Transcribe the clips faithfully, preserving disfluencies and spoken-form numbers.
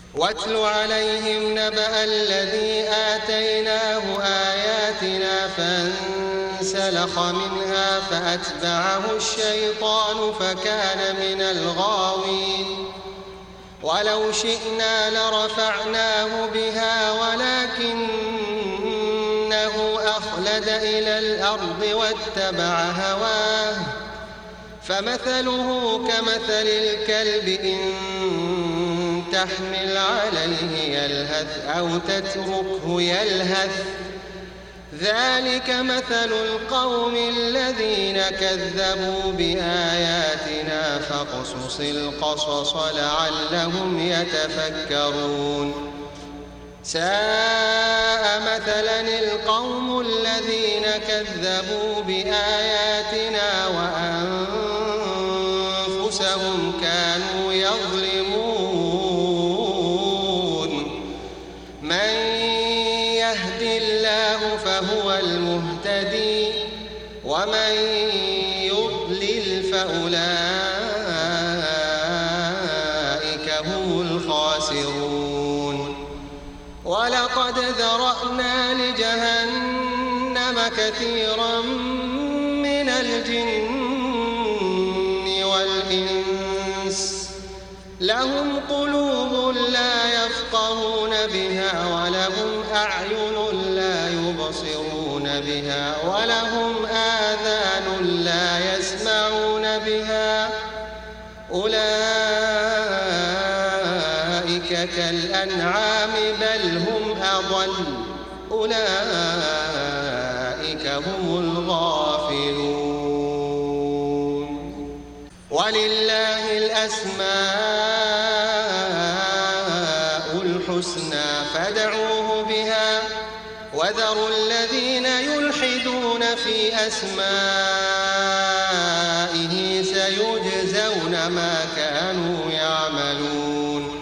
واتل عليهم نبأ الذي آتيناه آياتنا فانسلخ منها فأتبعه الشيطان فكان من الغاوين. ولو شئنا لرفعناه بها ولكنه أخلد إلى الأرض واتبع هواه فمثله كمثل الكلب إن تحمل عليه يلهث أو تتركه يلهث ذلك مثل القوم الذين كذبوا بآياتنا فاقصص القصص لعلهم يتفكرون. ساء مثلا القوم الذين كذبوا بآياتنا وأنفسهم كانوا يظلمون. من يهد الله فهو المهتدي ومن يضلل فأولئك هم الخاسرون. ولقد ذرأنا لجهنم كثيرا من الجن والإنس لهم قلوب لا يفقهون بها ولهم أعين لا يبصرون بها ولهم آذان لا يسمعون بها أولئك كالأنعام بل هم أضل أولئك هم الغافلون. ولله الأسماء الحسنى فادعوه بها وذروا الذين يلحدون في أسمائه سيجزون ما كانوا يعملون.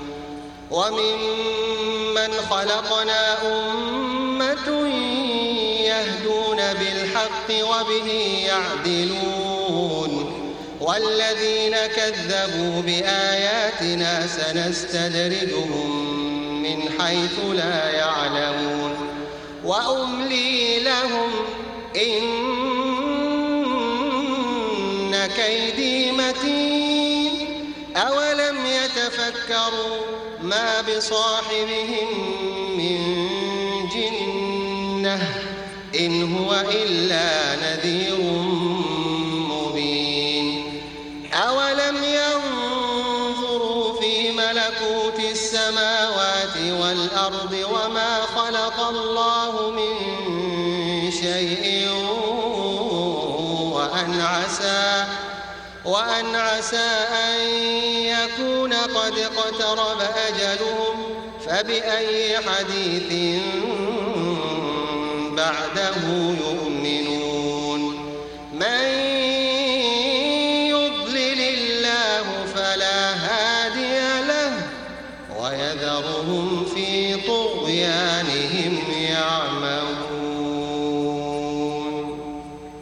وممن خلقنا أمة يهدون بالحق وبه يعدلون والذين كذبوا بآياتنا سنستدرجهم من حيث لا يعلمون وأملي لهم إن كيدي متين. أولم يتفكروا ما بصاحبهم من جنة إن هو إلا نذير مبين. أولم ينظروا في ملكوت السماوات والأرض وما خلق الله من شيء وأن عسى وأن عسى أن يكون قد اقترب أجلهم فبأي حديث بعده يؤمنون. من يضلل الله فلا هادي له ويذرهم في طغيانهم